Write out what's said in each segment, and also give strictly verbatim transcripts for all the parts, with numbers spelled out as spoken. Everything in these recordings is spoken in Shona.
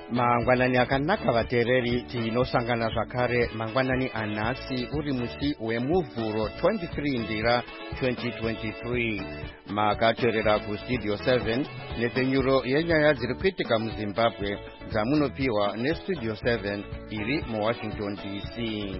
Mangwanani akanaka vateereri tinosangana zvakare mangwanani anhasi uri musi wemuvhuro twenty-three ndira twenty twenty-three makateerera kustudio seven nepfenyuro yenyaya dziri kuitika muzimbabwe dzamunopiwa nestudio seven iri muwashington D C.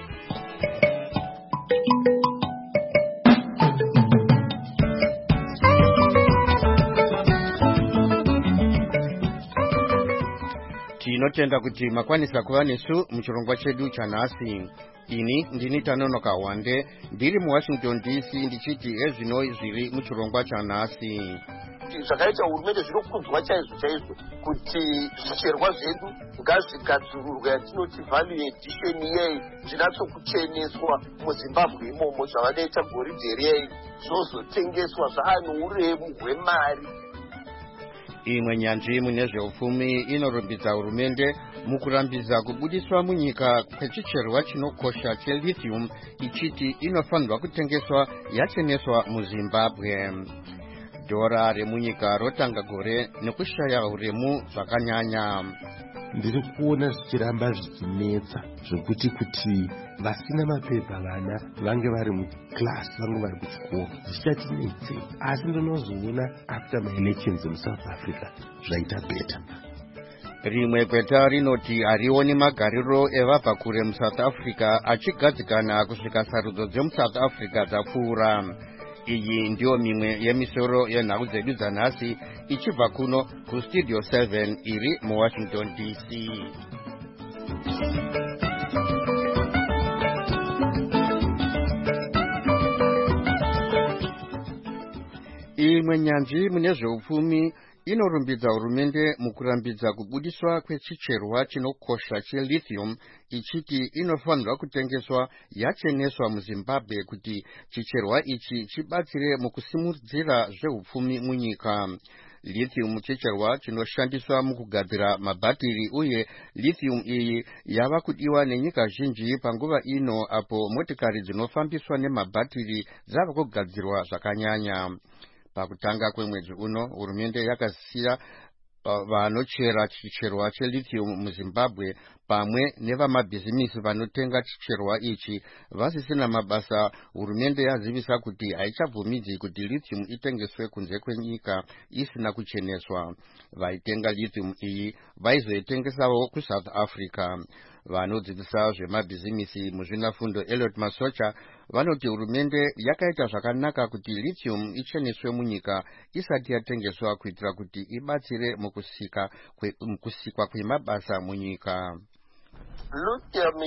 Tinotenda kuti makwanisa kuva nesu muchirongwa chedu chanhasi. Ini ndini Tanonoka Wande ndiri muWashington D C ndichiti ezvino zviri muchirongwa chanhasi. Zvakaita hurumende zvinokudzwa chaizvo chaizvo kuti zvicherwa zvedu ngazvigadzururwe yatinoti value addition yei zvinatsokucheneswa muZimbabwe imomo zvavanoita goridhe rei zvozotengeswa zvaano uremu hwemari. Imwe nyanzvi mune zveupfumi inorumbidza hurumende mukurambidza kubudiswa munyika kwechicherwa chinokosha chelithium ichiti inofanirwa kutengeswa yacheneswa muZimbabwe. Dhora remunyika rotanga gore nekushaya uremu zvakanyanya. Ndiri kuona zvichiramba zvichinetsa zvokuti kuti vasina mapepa vana vange vari muklasi vange vari kuchikoro zvichatinetsei, asi ndinozoona after maelections muSouth Africa zvaita beta. Rimwe kweta rinoti harioni magariro evabva kure muSouth Africa achigadzikana kusvika sarudzo dzemuSouth Africa dzapfuura. Iyi ndiyo mimwe yemisoro yenhau dzedu dzanhasi ichibva kuno kustudio seven iri muWashington D C. Imwe nyanzvi mune zveupfumi inorumbidza hurumende mukurambidza kubudiswa kwechicherwa chinokosha chelithium ichiti inofanirwa kutengeswa yacheneswa muZimbabwe kuti chicherwa ichi chibatsire mukusimudzira zveupfumi munyika. Lithium chicherwa chinoshandiswa mukugadzira mabhatiri uye lithium iyi yava kudiwa nenyika zhinji panguva ino apo motikari dzinofambiswa nemabhatiri dzava kugadzirwa zvakanyanya. Pakutanga kwemwedzi uno hurumende yakasiya vanochera chicherwa chelithium muZimbabwe pamwe nevamabhizimisi vanotenga chicherwa ichi vasisina mabasa. Hurumende yazivisa kuti haichabvumidzi kuti lithium itengeswe kunze kwenyika isina kucheneswa. Vaitenga lithium iyi vaizoitengesawo kuSouth Africa. Vanodzidzisa zvemabhizimisi muzvinafundo Elliot Masocha vanoti hurumende yakaita zvakanaka kuti lithium icheneswe munyika isati yatengeswa kuitira kuti ibatsire mukusika kwe, mukusikwa kwemabasa munyika. Lithium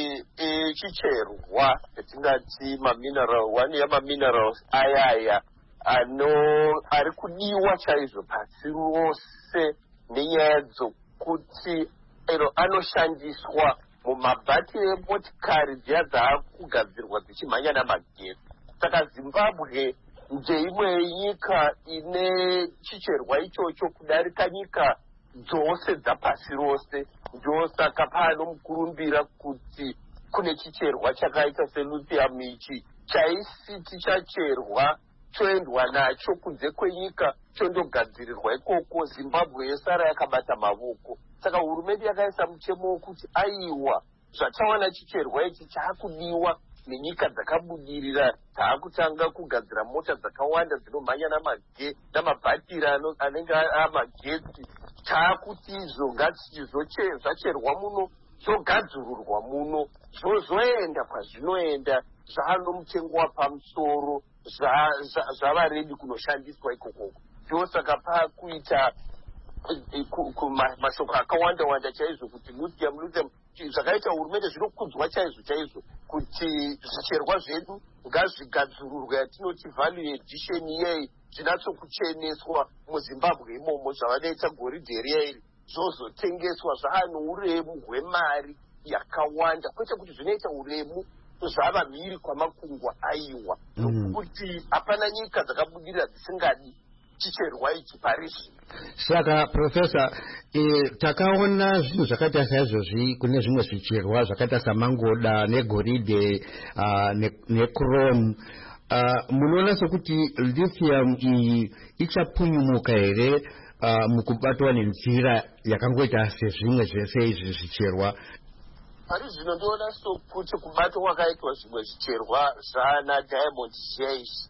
chicherwa yatingati mamineral one yamaminerals ayaya ano ari kudiwa chaizvo pasi rose nenyaya dzokuti ero anoshandiswa mumabhatiri emotikari dziya dzaakugadzirwa dzichimhanya namagetsi. Saka Zimbabwe ndeimwe yenyika ine chicherwa ichocho kudarika nyika dzose dzapasi rose. Ndosaka pano mukurumbira kuti kune chicherwa chakaita selithium ichi chaisiti chacherwa choendwa nacho kunze kwenyika chondogadzirirwa ikoko, Zimbabwe yosara yakabata mavoko. Saka hurumende yakaisa muchemo wekuti aiwa zvachawana chicherwa ichi chaakudiwa nenyika dzakabudirira dzaakutanga kugadzira mota dzakawanda dzinomhanya namage namabhatiri anenge amagetsi, chaakuti izvo ngazvichizocherwa muno zvogadzururwa muno zvozoenda kwazvinoenda zvaano mutengo wapamusoro zvava redi kunoshandiswa ikokoko. Ndosaka paakuita mashoko akawanda wanda chaizvo kuti lithium lithium zvakaita hurumende zvinokudzwa chaizvo chaizvo kuti zvicherwa zvedu ngazvigadzururwe yatinoti value addition yei zvinatsokucheneswa muZimbabwe imomo zvavanoita goridhe rei zvozotengeswa zvaano uremu hwemari yakawanda kwete kuti zvinoita uremu zvava mhiri kwamakungwa aiwa nokuti hapana nyika dzakabudirira dzisingadi chicherwa ichi parishi. Saka Professor, e, takaona zvinhu zvakaita saizvozvi kune zvimwe zvicherwa zvakaita samangoda negoridhe uh, nechrome. Uh, munoona sokuti lithium iyi ichapunyumuka here uh, mukubatwa nenzira yakangoita sezvimwe zvese izvi zvicherwa. Pari zvino ndoona sokuti kubatwa kwakaitwa zvimwe zvicherwa zvana Diamond Shares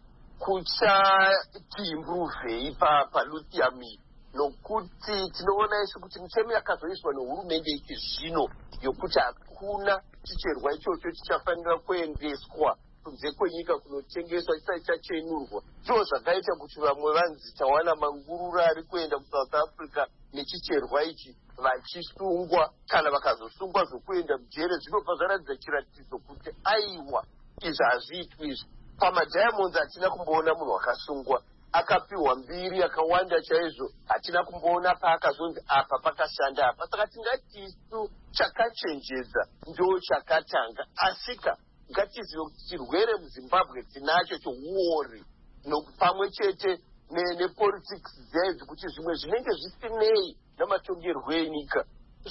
kuchatimbruvhei palithium, nokuti tinoona isu kuti mitemo yakazoiswa nehurumende iki zvino yokuti hakuna chicherwa ichocho chichafanira kuendeswa kunze kwenyika kunotengeswa chisati chachenurwa. Ndizvo zvakaita kuti vamwe vanzi tawana mangurura ari kuenda kuSouth Africa nechicherwa ichi vachisungwa, kana vakazosungwa zvokuenda mujere. Zvinobva zvaratidza chiratidzo kuti aiwa izvi hazviitwi izvi. PamaDiamonds hatina kumboona munhu wakasungwa, akapiwa mbiri akawanda chaizvo, hatina kumboona paakazonzi apa pakashanda apa. Saka tingati isu chakachenjedza ndo chakatanga, asika ngatizive kuti chirwere muZimbabwe tinacho chouori, pamwe chete nepolitics dzedzi, kuti zvimwe zvinenge zvisinei namatongerwo enyika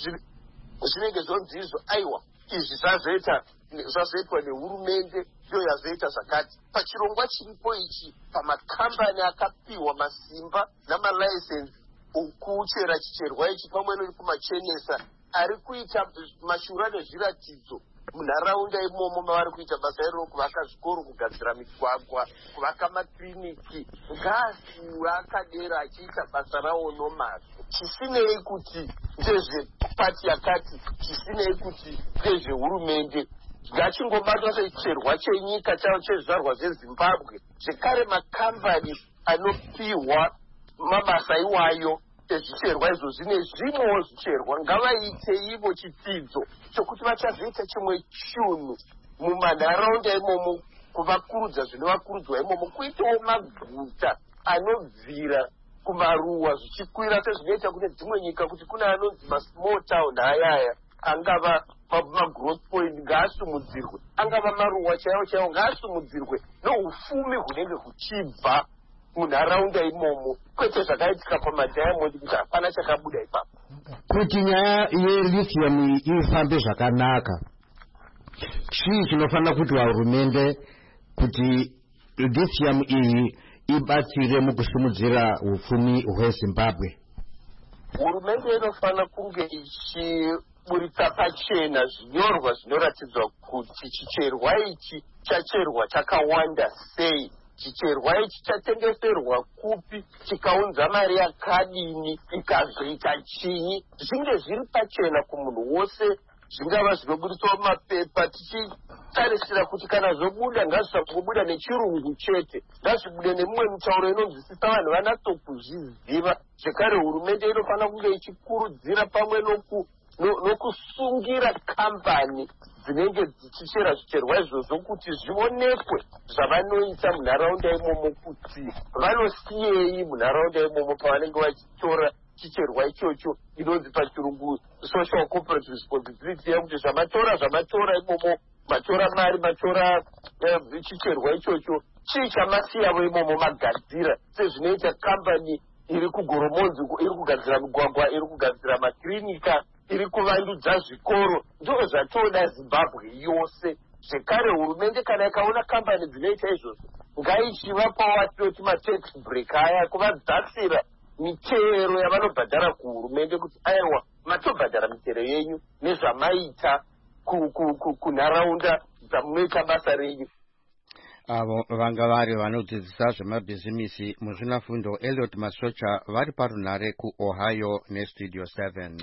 zvinenge zvonzi izvo aiwa izvi zvazoita zvazoitwa nehurumende ndiyo yazoita zvakati. Pachirongwa chiripo ichi, pamakambani akapiwa masimba namalicense okuchera chicherwa ichi pamwe nekumaChenesa ari kuita mashura nezviratidzo munharaunda imomo mavari kuita basa iro kuvaka zvikoro, kugadzira migwagwa, kuvaka makiriniki. Ngaasiwa akadera achiita basa rawo nomazvo, chisinei kuti ndezvepati yakati, chisinei kuti ndezvehurumende. Ngachingobatwa sechicherwa chenyika chavo chezvizvarwa zveZimbabwe. Zvekare makambani anopiwa mabasa iwayo ezvicherwa izvozvi nezvimwewo zvicherwa ngavaite ivo chitsidzo chokuti vachazoita chimwe chinhu mumanharaunda imomo, kuvakurudza zvinovakurudzwa imomo, kuitawo maguta anobvira kumaruwa zvichikwira sezvinoita kune dzimwe nyika, kuti kuna anonzi masmall town ayaya angava magrowth point ngaasumudzirwe, angava maruwa chaiwo chaiwo ngaasumudzirwe, noufumi hunenge huchibva munharaunda imomo, kwete zvakaitika pamaDiamond kuti hapana chakabuda ipapo. Kuti nyaya yelithium ifambe zvakanaka, chii chinofanira kuti hurumende kuti lithium iyi ibatsire mukusimudzira upfumi hweZimbabwe? Hurumende inofanira kunge ichiburitsa pachena zvinyorwa zvinoratidzwa kuti chicherwa ichi chacherwa chakawanda sei, chicherwa ichi chatengeserwa kupi, chikaunza mari yakadini, ikazoita chinyi. Zvinge zviri pachena kumunhu wose, zvingava zvinoburitsawo mapepa, tichitarisira kuti kana zvobuda ngazvisangobuda nechirungu chete, ngazvibude nemumwe mitauro inonzwisisa vanhu vanatsokuzviziva. Zvekare hurumende inofanira kunge ichikurudzira pamwe noku nokusungira kambani dzinenge dzichichera zvicherwa izvozvo kuti zvionekwe zvavanoita munharaunda imomo, kuti vanosiyei munharaunda imomo pavanenge vachitora chicherwa ichocho inonzi pachirungu social corporate responsibility, yekuti zvamatora zvamatora imomo, matora mari, matora chicherwa ichocho, chii chamasiyavo imomo magadzira, sezvinoita kambani iri kugoromonzi iri kugadzira migwagwa, iri kugadzira makirinika, iri kuvandudza zvikoro. Ndizvo zvatoda Zimbabwe yose. Zvekare hurumende kana ikaona kambani dzinoita izvozvo, ngaichivapawo atinoti matax break aya, kuvadzasira mitero yavanobhadhara kuhurumende, kuti aiwa matobhadhara mitero yenyu nezvamaita kunharaunda dzamunoita basa renyu. Avo vanga vari vanodzidzisa zvemabhizimisi muzvinafundo Elliot Masocha vari parunare kuOhio neStudio seven.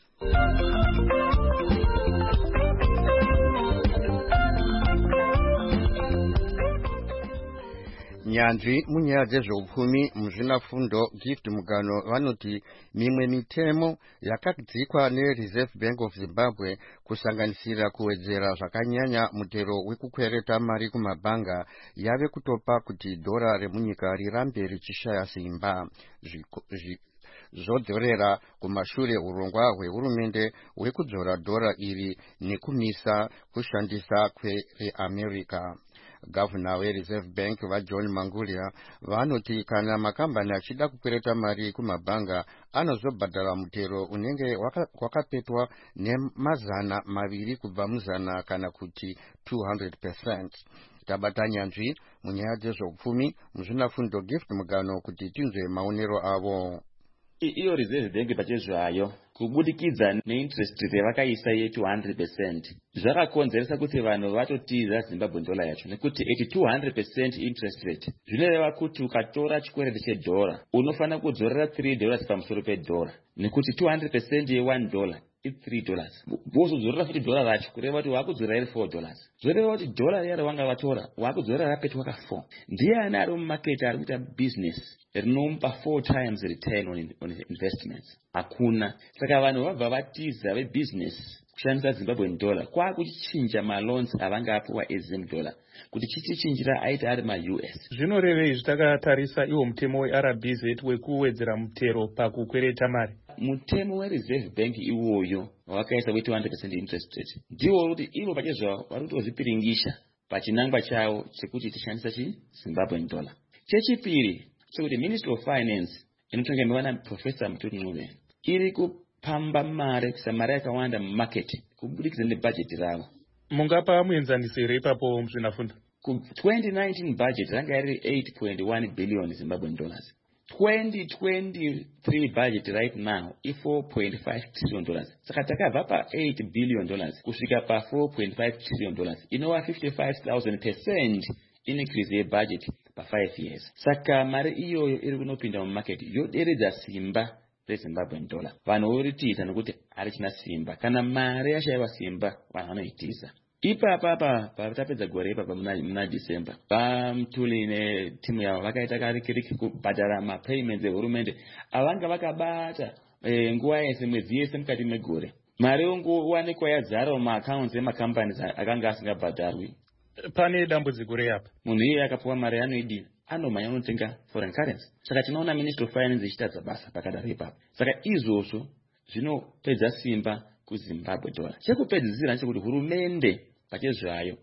Nyanzvi munyaya dzezveupfumi muzvinafundo Gift Mugano vanoti mimwe mitemo yakadzikwa neReserve Bank of Zimbabwe kusanganisira kuwedzera zvakanyanya mutero wekukwereta mari kumabhanga yave kutopa kuti dhora remunyika rirambe richishaya simba, zvodzorera kumashure urongwa hwehurumende hwekudzora dhora iri nekumisa kushandisa kweAmerica. Gavana weReserve Bank vaJohn Mangulia vanoti kana makambani achida kukwereta mari kumabhanga anozobhadhara mutero unenge wakapetwa nemazana maviri kubva muzana kana kuti two hundred percent. Tabata nyanzvi munyaya dzezveupfumi muzvinafundo Gift Mugano kuti tinzwe maonero avo. iyo reserve bank pachezvayo kubudikidza neinterest rate yavakaisa ye two hundred percent zvakakonzeresa kuti vanhu vatotiza Zimbabwe dollar yacho nekuti eighty two hundred percent interest rate zvinoreva kuti ukatora chikwereti chedhora unofanira kudzorera three dollars pamusoro pedhora nekuti two hundred percent ye one dollar it's three dollars wozodzorera futi dhora racho kureva kuti wakudzorera iri four dollars zvoreva kuti dhora riya ravanga vatora wakudzorera rapetwa ka four ndiani ari mumarket ari kuita business rinomupa four times return on, on investments hakuna. Saka vanhu vabva vatiza vebusiness kushandisa Zimbabwean dollar kwakuchichinja maloans avanga apiwa eZim dollar kuti chichichinjira aita ari ma-U S. Zvinorevei zvitakatarisa iwo mutemo we-R B Z wekuwedzera mutero pakukwereta mari? Mutemo weReserve Bank iwoyo wakaisa we two hundred percent interest rate ndiwo kuti ivo pachezvavo vari kutozvipiringisha pachinangwa chavo chekuti tishandisa chi Zimbabwean dollar. Chechipiri chekuti Ministry of Finance inotongemewa naProfessor Mutoti Ncube iri kupamba mari kuisa mari yakawanda mumarket kubudikidza nebudget ravo. Mungapa muenzanisiro ipapo muzvinafunda? Ku twenty nineteen budget ranga iri eight point one billion Zimbabwean dollars. twenty twenty-three budget right now is four point five trillion dollars. Saka takabva pa eight billion dollars kusvika pa four point five trillion dollars. Inova fifty-five thousand percent increase ye budget pa five years. Saka mari iyoyo iri kunopinda mu market yoderedza simba reZimbabwean dollar. Vanhu voritiza nokuti harichina simba. Kana mari yashaiwa simba vanhu vanoitiza. Ipapa pa patapedza gore ipapa muna, muna December Pamtuli netimu yavo vakaita karikiriki kubhadhara mapayments ehurumende avanga vakabata e, nguva yese mwedzi yese mukati megore. Mari yongowanikwa yadzara mumaaccounts emacompanies akanga asingabhadharwi. Pane dambudziko reapa munhu iye akapuwa mari anoidini anomhanya unotenga foreign currency. Saka tinoona Ministry of Finance ichitadza basa pakadaro ipapo. Saka izvozvo zvinopedza simba kuZimbabwe dollar. Chekupedzisira ndechekuti hurumende pachezvayo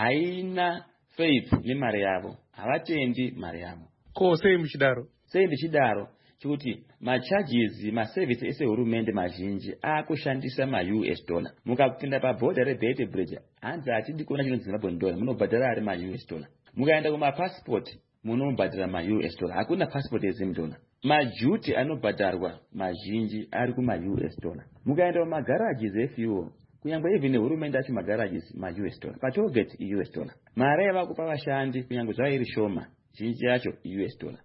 haina faith nemari yavo, havatendi mari yavo. Ko sei muchidaro? Sei ndichidaro chekuti macharges maservice ese hurumende mazhinji akushandisa ma-U S dollar. Mukapinda pabhodha reBhete Bridge hanzi hatidi kuona chino Zimbabwean dollar, munobhadhara ari ma-U S dollar. Mukaenda kumapassport munobhadhara ma-U S dollar, hakuna passport yeZim dollar. Majuti anobhadharwa mazhinji ari kuma-U S dollar. Mukaenda kumagarages efuel kunyangwe even hurumende acho magarages ma-U S dollar, patollgate i-U S dollar. Mari yavakupa vashandi kunyangwe zvava iri shoma zhinji yacho i-U S dollar.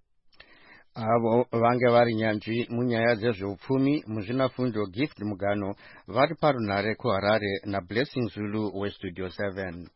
Avo vange vari nyanzvi munyaya dzezveupfumi muzvinafundo Gift Mugano vari parunhare kuHarare naBlessing Zulu weStudio seven.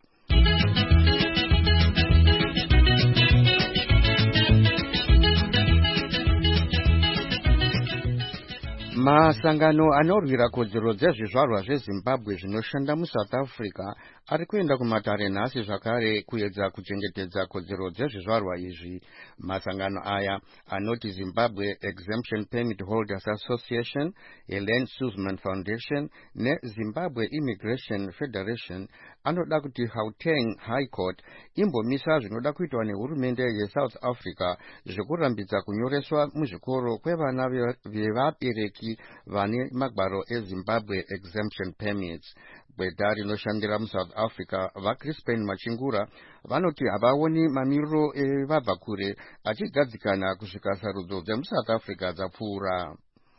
Masangano anorwira kodzero dzezvizvarwa zveZimbabwe zvinoshanda muSouth Africa ari kuenda kumatare nhasi zvakare kuedza kuchengetedza kodzero dzezvizvarwa izvi. Masangano aya anoti Zimbabwe Exemption Permit Holders Association, Helen Suzman Foundation neZimbabwe Immigration Federation anoda kuti Gauteng High Court imbomisa zvinoda kuitwa nehurumende yeSouth Africa zvekurambidza kunyoreswa muzvikoro kwevana vevabereki vane magwaro eZimbabwe Exemption Permits. Gweta rinoshandira muSouth Africa vaCrispin Machingura vanoti havaoni mamiriro evabva kure achigadzikana kusvika sarudzo dzemuSouth Africa dzapfuura.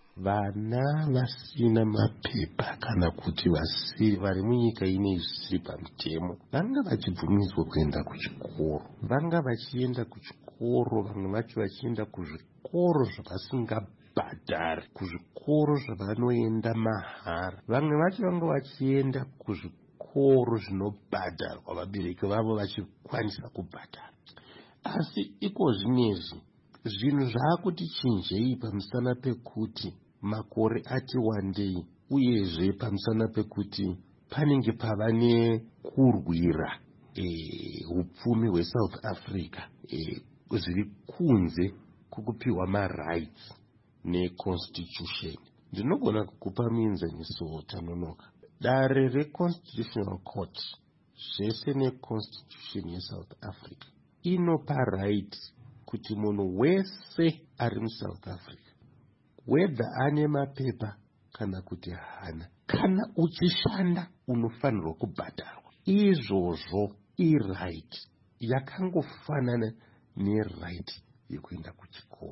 Vana vasina mapepa kana kuti vasiri vari munyika ine zvisiri pamutemo vanga vachibvumidzwa kuenda kuchikoro, vanga vachienda kuchikoro, vamwe vacho vachienda kuzvikoro zvavasingabhadhari, kuzvikoro zvavanoenda mahara, vamwe vacho vanga vachienda kuzvikoro zvinobhadharwa vabereki vavo vachikwanisa kubhadhara. Asi iko zvinezvi zvinhu zvaakuti chinjei pamusana pekuti makore ati wandei, uyezve pamusana pekuti panenge pava nekurwira upfumi e, hweSouth Africa e, zviri kunze kukupiwa marights neconstitution. Ndinogona kukupa muenzaniso tanonoka. Dare reConstitutional Court zvese neconstitution yeSouth Africa inopa rights kuti munhu wese ari muSouth Africa, whether ane mapepa kana kuti hana, kana uchishanda unofanirwa kubhadharwa. Izvozvo iright yakangofanana neright yekuenda kuchikoro.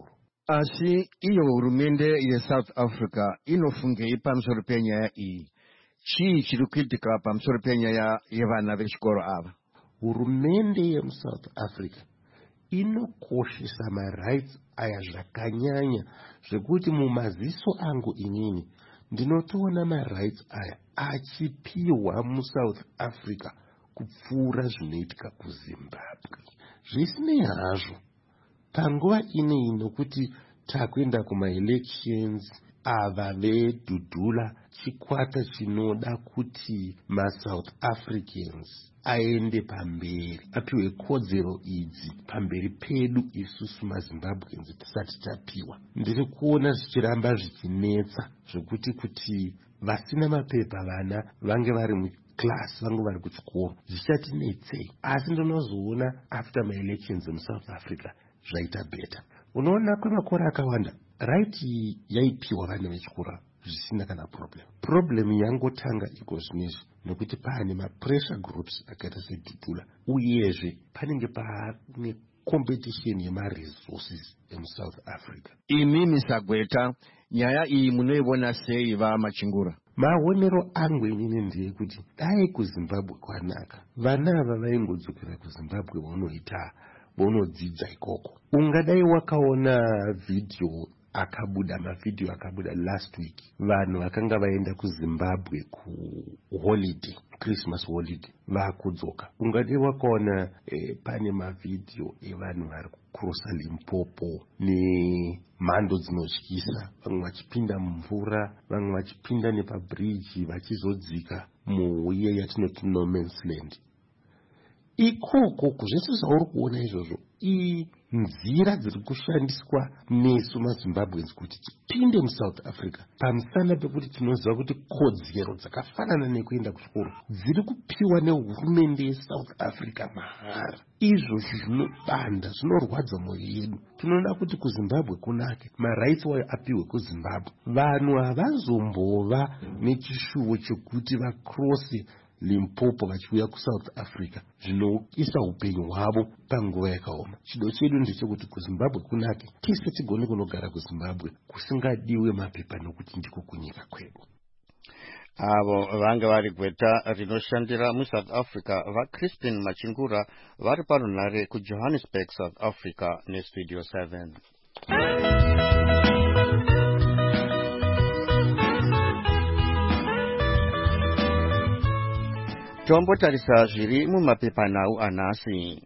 asi iyo hurumende yeSouth Africa inofungei pamusoro penyaya iyi? Chii chiri kuitika pamusoro penyaya yevana vechikoro ava? Hurumende yemuSouth Africa inokoshesa marights aya zvakanyanya zvekuti mumaziso angu inini ndinotoona marights aya achipiwa muSouth Africa kupfuura zvinoitika kuZimbabwe. Zvisinei hazvo, panguva inei nokuti takuenda kumaelections, ava vedhudhula chikwata chinoda kuti maSouth Africans aende pamberi, apiwe kodzero idzi pamberi pedu isusu maZimbabweans tisati tapiwa. Ndiri kuona zvichiramba zvichinetsa zvokuti kuti vasina mapepa vana vange vari muclass, vange vari kuchikoro, zvichatinetsei. Asi ndinozoona after my elections muSouth Africa zvaita beta. Unoona kwemakore akawanda right yaipiwa vana vechikora zvisina kana problem. Problem yangotanga iko zvinezvi nokuti pane mapressure groups akaita sedhudhula, uyezve panenge pane competition yemaresources emuSouth Africa. Imi Misagweta, nyaya iyi munoiona sei vaMachingura? Maonero angu inini ndeyekuti dai kuZimbabwe kwanaka, vana ava vaingodzokera kuZimbabwe vaunoita vaunodzidza ikoko. Ungadai wakaona video akabuda mavhidhiyo akabuda last week, vanhu vakanga vaenda kuZimbabwe kuholiday, Christmas holiday, vakudzoka. Ungadai wakaona eh, pane mavhidhiyo evanhu vari kucrossa Limpopo nemhando dzinotyisa, vamwe vachipinda mumvura, vamwe vachipinda nepabridge vachizodzika muiye yatinoti no man's land. Ikoko zvese zvauri kuona izvozvo inzira dziri kushandiswa nesu maZimbabweans kuti tipinde muSouth Africa pamusana pekuti tinoziva kuti kodzero dzakafanana nekuenda kuchikoro dziri kupiwa nehurumende yeSouth Africa mahara. Izvozvo zvinobanda, zvinorwadza mwoyo yedu. Tinoda kuti kuZimbabwe kunake, marights wayo apiwe kuZimbabwe. Vanhu havazombova nechishuvo chekuti vakrose Limpopo vachiuya kuSouth Africa zvinoisa upenyu hwavo panguva yakaoma. Chido chedu ndechekuti kuZimbabwe kunake, tese tigone kunogara kuZimbabwe kusingadiwe mapepa nokuti ndiko kunyika kwedu. Avo vanga vari gweta rinoshandira muSouth Africa vaCrispin Machingura vari parunhare kuJohannesburg, South Africa neStudio seven. Tombotarisa zviri mumapepanhau anhasi.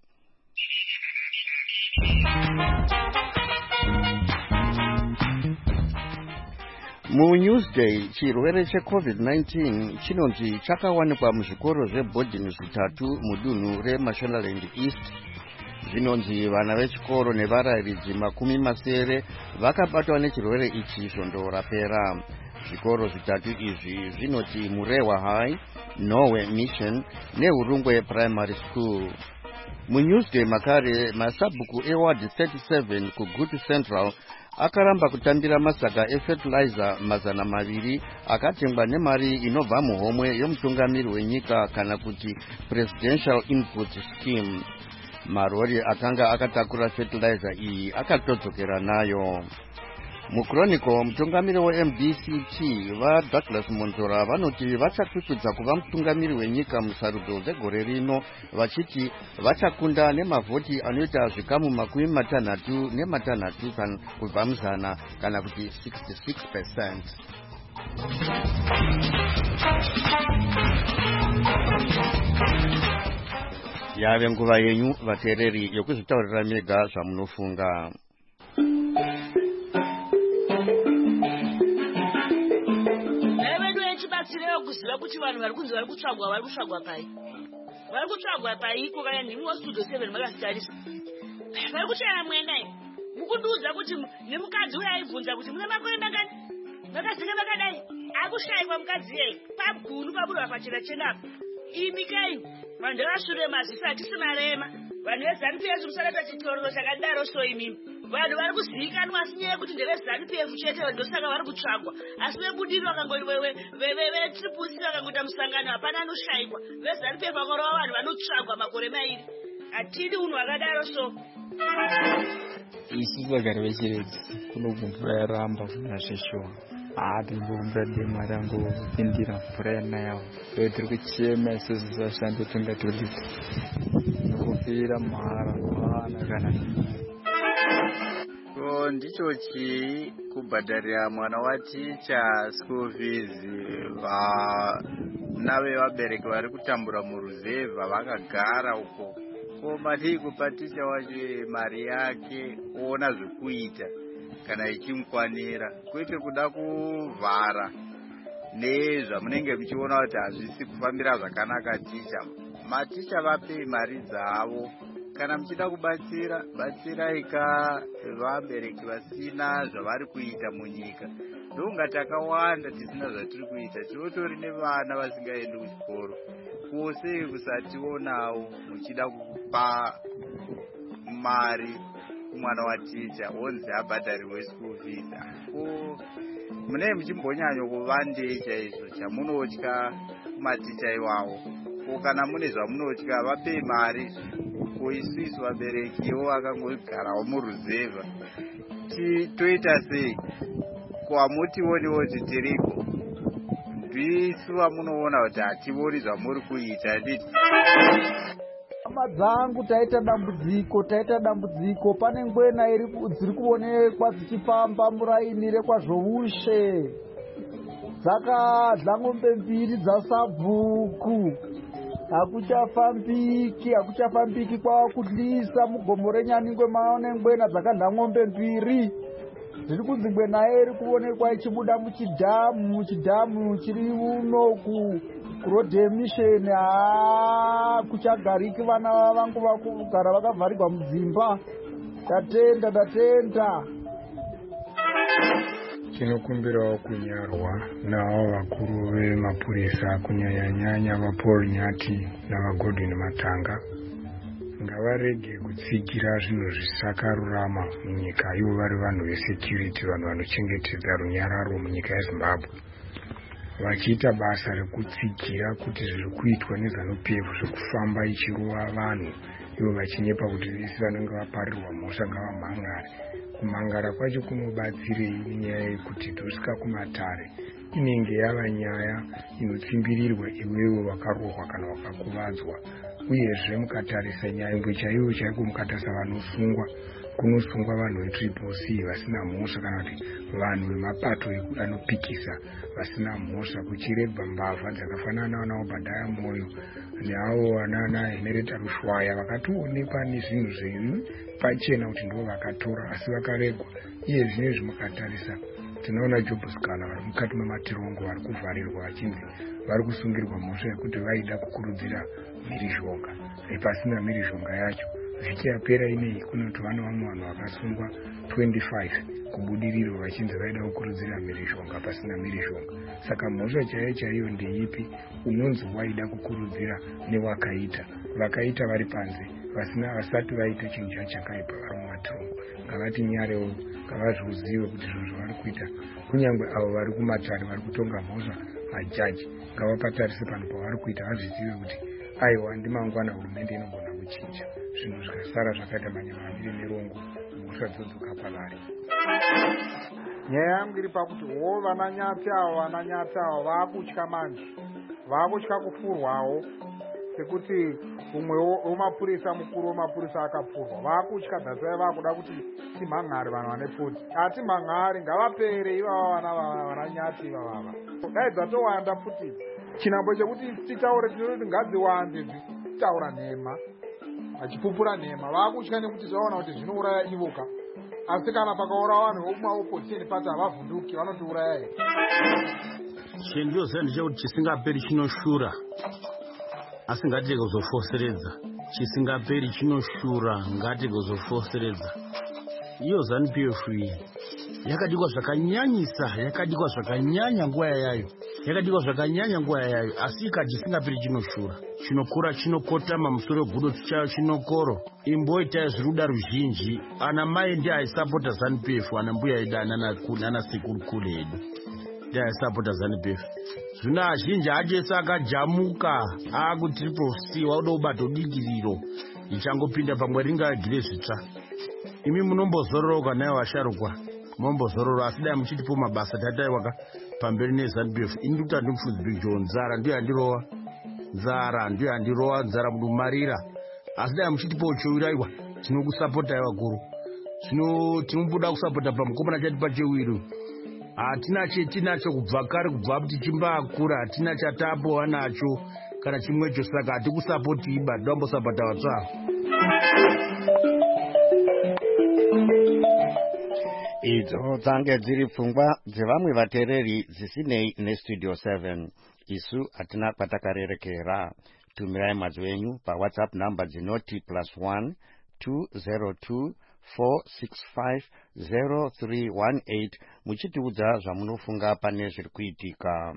MuNewsday, chirwere cheCovid nineteen chinonzi chakawanikwa muzvikoro zveboarding zvitatu mudunhu reMashonaland East. Zvinonzi vana vechikoro nevarayiridzi makumi masere vakabatwa nechirwere ichi svondo rapera. Zvikoro zvitatu izvi zvinoti Murewa High, Norway Mission neHurungwe Primary School. MuNewsday makare masabhuku eward thirty-seven kuGutu Central akaramba kutambira masaga efertilizer mazana maviri akatengwa nemari inobva muhomwe yomutungamiri wenyika kana kuti Presidential Input Scheme. Marori akanga akatakura fertilizer iyi akatodzokera nayo. MuChronicle, mutungamiri weM D C T vaDouglas Monzora vanoti vachakwikudza kuva mutungamiri wenyika musarudzo dzegore rino, vachiti vachakunda nemavhoti anoita zvikamu makumi matanhatu nematanhatu kubva muzana kana kuti sixty-six percent. Yave nguva yenyu vateereri yokuzvitaurira mega zvamunofunga. Kuziva kuti vanhu vari kunzi vari kutsvagwa vari kutsvagwa pai vari kutsvagwa pai iko kana nhimi wastudio seven makasitarisa vari kuchaya mwenai mukundiudza kuti nemukadzi uyo aibvunza kuti mune makore mangani makazika makadai akushayikwa mukadzi yei pagunu paburwa pachena chenapa imi kai vanhu vakashure mazisa hatisi marema vanhu veZANU-P F musara pachitororo chakadaro so imimi vanhu vari kuzivikanwa asi nyaya yekuti ndeveZANU-P F chete ndosaka vari kutsvagwa asi vebudiri vetriple C vakangoita musangano hapana anoshayikwa veZANU-P F vakarova vanhu vanotsvagwa makore mairi hatidi unhu wakadaro so isusu vagari vechiredzi kunobva mvura yaramba kuna zveshuwa. haa tinombokumbira dei mwari angopindira mvura yanayawo do tiri kuchema isusu sashandi tonga tolita nekupira mhara vana kana so ndicho chii kubhadharira mwana waticha school fees vana vevabereki vari kutambura muruzevha vakagara uko ko mari kupa ticha wacho mari yake oona zvekuita kana ichimukwanira kwete kuda kuvhara nezvamunenge muchiona kuti hazvisi kufambira zvakanaka ticha. Maticha vapei mari dzavo. Kana muchida kubatsira batsirai ka vabereki vasina zvavari kuita munyika. Ndonga takawanda tisina zvatiri kuita, tinotori nevana vasingaendi kuchikoro. Kwose kusationawo muchida kupa mari kumwana waticha wonzi abhadhariwe school fees. Ko mune muchimbonyanyo kuvandei chaizvo chamunotya kumaticha iwawo. Ko kana mune zvamunotya vapei mari. Isusu vabereki ivo vakangogarawo muruzevha toita sei? Ko hamutioniwo kuti tiriko? Ndisu vamunoona kuti hationi zvamuri kuita diti. Hama dzangu taita dambudziko taita dambudziko pane ngwena dziri kuonekwa dzichifamba muraini rekwazvoushe dzakadla ng'ombe mbiri dzasabhuku. Hakuchafambiki, hakuchafambiki kwa kudlisa mugomo reNyaningwe maone ngwena dzakadla ng'ombe mbiri. Zviri kunzi ngwena iri kuonekwa ichibuda muchidhamu, muchidhamu chiri uno ku Road Mission. Haa kuchagariki vana vangu vakugara vakavharirwa mudzimba. Tatenda tatenda. Tinokumbirawo kunyarwa navo vakuru vemapurisa kunyanya-nyanya vaPaul Nyati navaGodwin Matanga ngavarege kutsigira zvinhu zvisakarurama munyika. Ivo vari vanhu vesecurity, vanhu vanochengetedza runyararo munyika yeZimbabwe, vachiita basa rekutsigira kuti zviri kuitwa neZANU-P F zvekufamba ichirova vanhu, ivo vachinyepa kuti vese vanenge vaparirwa mhosva ngavamhangare. Kumhangara kwacho kunobatsirei nenyaya yekuti tosvika kumatare inenge yava nyaya inotsimbirirwa iwewe wakarohwa kana wakakuvadzwa. Uyezve mukatarisa nyangwe chaivo chaiko mukatarisa vanosungwa, kunosungwa vanhu vetriple C vasina mhosva kana kuti vanhu vemapato anopikisa vasina mhosva, kuchirebva mbavha dzakafanana naObadiah Moyo neavo vanana Henrietta Rushwaya vakatoonekwa nezvinhu zvenyu pachena kuti ndivo vakatora asi vakaregwa. Iye zvinezvi mukatarisa tinoona Job Scar vari mukati mematirongo vari kuvharirwa vachinzi vari kusungirwa mhosva yekuti vaida kukurudzira mhirizhonga. Pasina mhirizhonga yacho vhiki yapera inei kunoti vane vamwe vanhu vakasungwa twenty-five kubudiriro vachinzi vaida kukurudzira mhirizhonga pasina mhirizhonga. Saka mhosva chaiyo chaiyo ndeipi? Unonzi waida kukurudzira newakaita, vakaita vari panze vasina vasati vaita chinhu chachakaipa vari mumatirongo. Ngavati nyarewo ngavazvizive kuti zvinhu zvavari kuita, kunyange avo vari kumatare vari kutonga mhosva majaji ngavapatarise pano pavari kuita, vazvizive kuti aiwa ndimangwana hurumende inogona kuchinja zvinhu zvikasara zvakaita manyama maviri nerongo mhosva dzodzoka pavari. Nyaya yangu iri pakuti wo vananyati avo vananyati avo vaakutya manje, vaakutya kufurwawo sekuti umwe wemapurisa mukuru wemapurisa akapfurwa. Vaakutya dhasai vaakuda kuti timhan'are vanhu vane pfuti. Hatimhan'ari, ngavapere ivava vana vananyati ivavava. Dai dzatowanda pfuti. Chinhambo chekuti titaure tinoti ngadziwande dzitaura nhema, vachipupura nhema. Vaakutya nekuti zvaona kuti zvinouraya ivoka. Asi kana pakaura vanhu vokumaopotini pati havavhunduki vanotiuraya here. Chendinoziva ndechekuti chisingaperi chinoshura, asi ngatike kuzofoseredza. Chisingaperi chinoshura, ngatike kuzofoseredza. Iyo ZANU-P F iyi yakadikwa zvakanyanyisa, yakadikwa zvakanyanya nguva yayo, yakadikwa zvakanyanya nguva yayo, asi ikati chisingaperi chinoshura, chinokura chinokotama musoro gudo chayo chinokoro. Imboitai zviruda ruzhinji, ana mai ndiye aisapota ZANU-P F, ana mbuya edu nana sekuru kule edu ndiye aisapota ZANU-P F. Zvino azhinji achese akajamuka aku triple C wauda kubata dikiriro. ichangopinda pamwe ringagire zvitsva. Imi munombozororoka nayo vasharukwa, munombozorora asi dai muchitipo mabasa tataiwaka pamberi neZANU P F. Ini ndikuti handimufudzi Big John, nzara ndiyo yandirowa, nzara ndiyo yandirowa, nzara munomarira. Asi dai muchitipo chowiraiwa, tinokusapotai vakuru. Zvino tinobuda kusapota pamukomana chatipa chewiri. Hatina chetinacho kubva kare, kubva kuti chimbakura hatina chatapowa nacho kana chimwecho, saka hatikusapoti iba, tombosapota vatsvara. Idzo dzange dziri pfungwa dzevamwe vatereri dzisinei nestudio seven. Isu hatina kwatakarerekera. Tumirai mwadzi wenyu paWhatsApp namba dzinoti plus one two zero two four six five zero three one eight muchitiudza zvamunofunga pane zviri kuitika.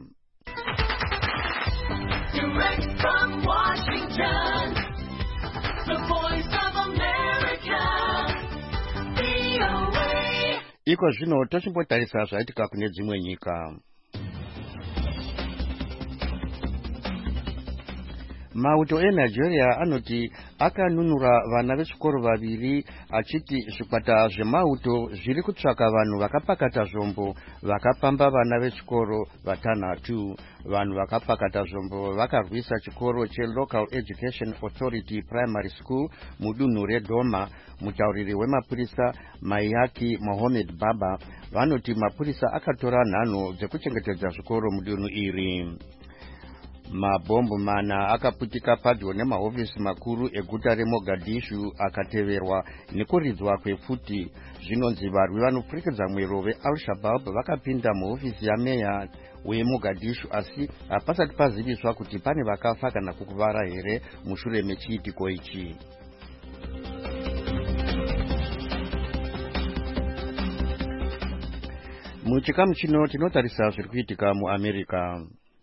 Direct from Washington, the Voice of America, V O A. Iko zvino tochimbotarisa zvaitika kune dzimwe nyika. Mauto eNigeria anoti akanunura vana vechikoro vaviri achiti zvikwata zvemauto zviri kutsvaka vanhu vakapakata zvombo vakapamba vana vechikoro vatanhatu. Vanhu vakapakata zvombo vakarwisa chikoro cheLocal Education Authority Primary School mudunhu reDoma. Mutauriri wemapurisa Mayaki Mohammed Baba vanoti mapurisa akatora nhano dzekuchengetedza zvikoro mudunhu iri. Mabhombo mana akaputika padyo nemahofisi makuru eguta reMogadishu akateverwa nekuridzwa kwepfuti. Zvinonzi varwi vanopfurikidza mwero veAl-Shabaab vakapinda muhofisi yameya weMogadishu asi hapasati paziviswa kuti pane vakafa kana kukuvara here mushure mechiitiko ichi. Muchikamu chino tinotarisa zviri kuitika muAmerica.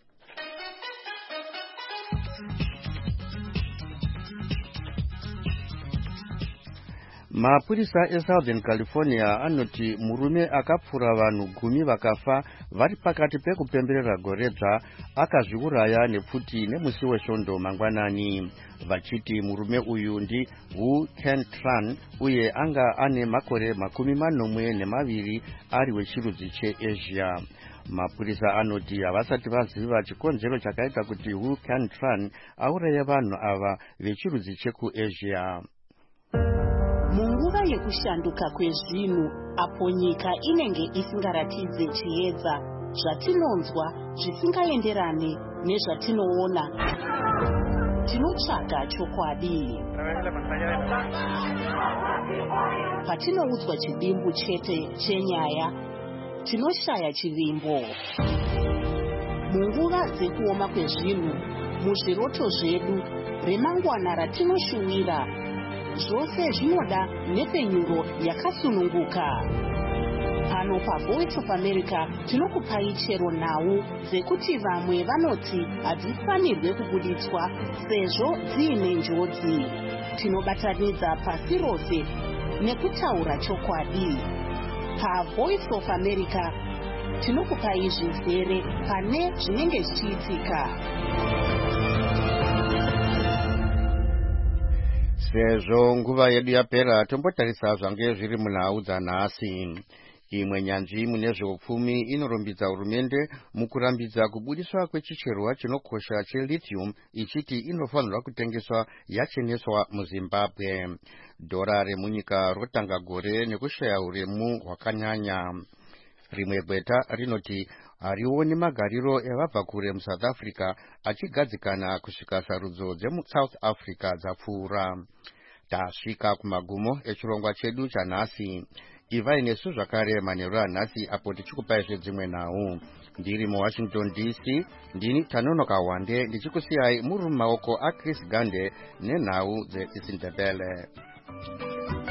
Mapurisa eSouthern California anoti murume akapfura vanhu gumi vakafa vari pakati pekupemberera goredzva akazviuraya nepfuti nemusi wesvondo mangwanani. Vachiti murume uyu ndi Wu Ken Tran uye anga ane makore makumi manomwe nemaviri ari wechirudzi cheAsia. Mapurisa anoti havasati vaziva chikonzero chakaita kuti Wu Ken Tran auraye vanhu ava vechirudzi chekuAsia. Munguva yekushanduka kwezvinhu apo nyika inenge isingaratidze chiedza, zvatinonzwa zvisingaenderane nezvatinoona, tinotsvaga chokwadi. Patinoudzwa chidimbu chete chenyaya, tinoshaya chivimbo. Munguva dzekuoma kwezvinhu, muzviroto zvedu, remangwana ratinoshuwira, zvose zvinoda nepenyuro yakasununguka. Pano paVoice of America tinokupai chero nhau dzekuti vamwe vanoti hadzifanirwe kubuditswa sezvo dziine njodzi. Tinobatanidza pasi rose nekutaura chokwadi. PaVoice of America tinokupai zvizere pane zvinenge zvichiitika. Sezvo nguva yedu yapera tombotarisa zvange zviri munhau dzanhasi. Imwe nyanzvi mune zveupfumi inorumbidza hurumende mukurambidza kubudiswa kwechicherwa chinokosha chelithium ichiti inofanirwa kutengeswa yacheneswa muZimbabwe. Dhora remunyika rotanga gore nekushaya uremu hwakanyanya. Rimwe gweta rinoti harioni magariro evabva kure muSouth Africa achigadzikana kusvika sarudzo dzemuSouth Africa dzapfuura. Tasvika kumagumo echirongwa chedu chanhasi. Ivai nesu zvakare manheru anhasi apo tichikupai zvedzimwe nhau. Ndiri muWashington D C, ndini Tanonoka Wande ndichikusiyai muri mumaoko aChris Gande nenhau dzeIsindebele.